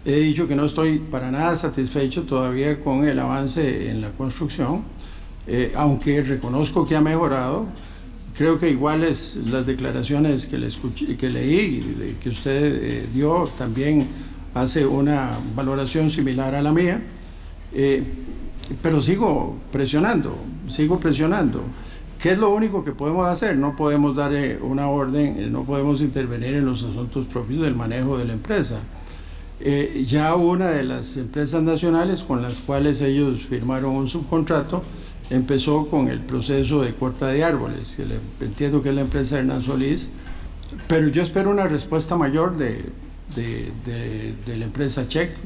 He dicho que no estoy para nada satisfecho todavía con el avance en la construcción, aunque reconozco que ha mejorado. Creo que iguales las declaraciones que leí, que usted dio, también hace una valoración similar a la mía, pero sigo presionando. ¿Qué es lo único que podemos hacer? No podemos dar una orden, no podemos intervenir en los asuntos propios del manejo de la empresa. Ya una de las empresas nacionales con las cuales ellos firmaron un subcontrato empezó con el proceso de corta de árboles, entiendo que es la empresa Hernán Solís, pero yo espero una respuesta mayor de la empresa Check.